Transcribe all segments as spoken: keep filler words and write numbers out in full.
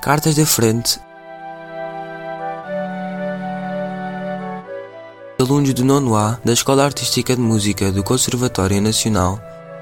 Cartas da frente. Alunos do nono A da Escola Artística de Música do Conservatório Nacional.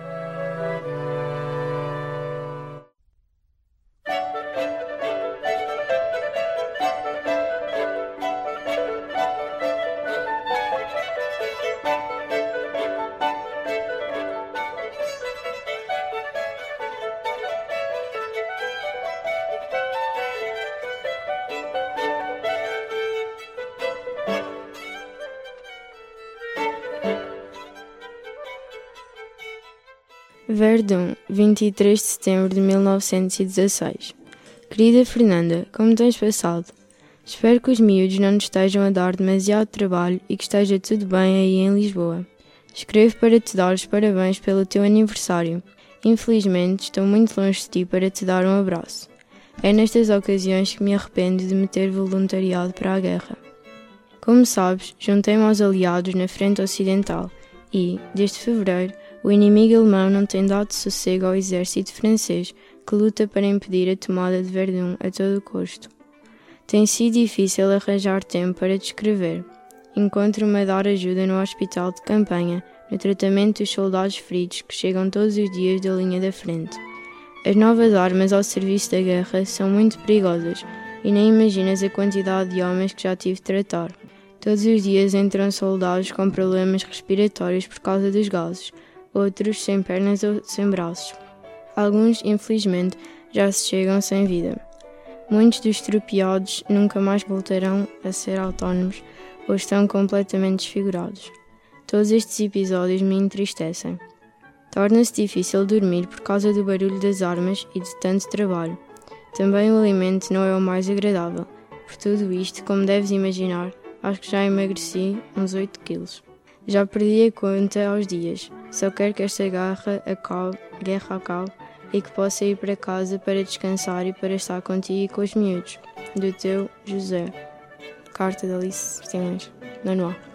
Verdun, vinte e três de setembro de mil novecentos e dezasseis. Querida Fernanda, como tens passado? Espero que os miúdos não nos estejam a dar demasiado trabalho e que esteja tudo bem aí em Lisboa. Escrevo para te dar os parabéns pelo teu aniversário. Infelizmente, estou muito longe de ti para te dar um abraço. É nestas ocasiões que me arrependo de me ter voluntariado para a guerra. Como sabes, juntei-me aos aliados na frente ocidental e, desde fevereiro, o inimigo alemão não tem dado sossego ao exército francês, que luta para impedir a tomada de Verdun a todo custo. Tem sido difícil arranjar tempo para te escrever. Encontro-me a dar ajuda no hospital de campanha, no tratamento dos soldados feridos que chegam todos os dias da linha da frente. As novas armas ao serviço da guerra são muito perigosas e nem imaginas a quantidade de homens que já tive de tratar. Todos os dias entram soldados com problemas respiratórios por causa dos gases, outros sem pernas ou sem braços. Alguns, infelizmente, já se chegam sem vida. Muitos dos estropiados nunca mais voltarão a ser autónomos ou estão completamente desfigurados. Todos estes episódios me entristecem. Torna-se difícil dormir por causa do barulho das armas e de tanto trabalho. Também o alimento não é o mais agradável. Por tudo isto, como deves imaginar, acho que já emagreci uns oito quilos. Já perdi a conta aos dias. Só quero que esta guerra acabe, guerra acabe e que possa ir para casa para descansar e para estar contigo e com os miúdos. Do teu José. Carta de Alice Simões, nono A.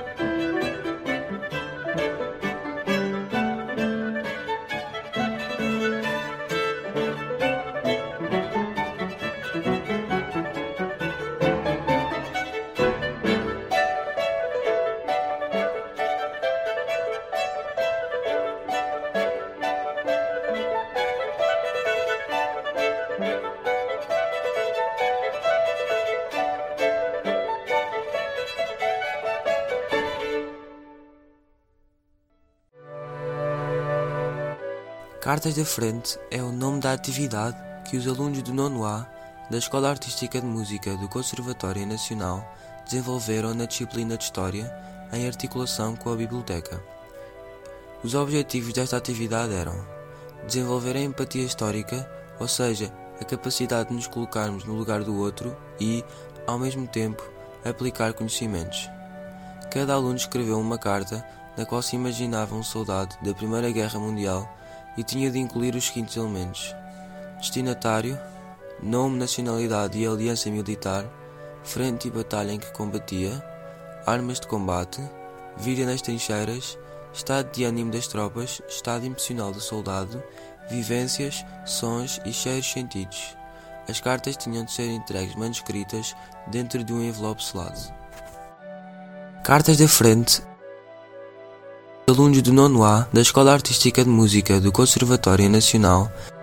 Cartas da Frente é o nome da atividade que os alunos do nono A da Escola Artística de Música do Conservatório Nacional desenvolveram na disciplina de História em articulação com a Biblioteca. Os objetivos desta atividade eram desenvolver a empatia histórica, ou seja, a capacidade de nos colocarmos no lugar do outro e, ao mesmo tempo, aplicar conhecimentos. Cada aluno escreveu uma carta na qual se imaginava um soldado da Primeira Guerra Mundial e tinha de incluir os seguintes elementos: destinatário, nome, nacionalidade e aliança militar, frente e batalha em que combatia, armas de combate, vida nas trincheiras, estado de ânimo das tropas, estado emocional do soldado, vivências, sons e cheiros sentidos. As cartas tinham de ser entregues manuscritas dentro de um envelope selado. Cartas da Frente. Alunos do nono A da Escola Artística de Música do Conservatório Nacional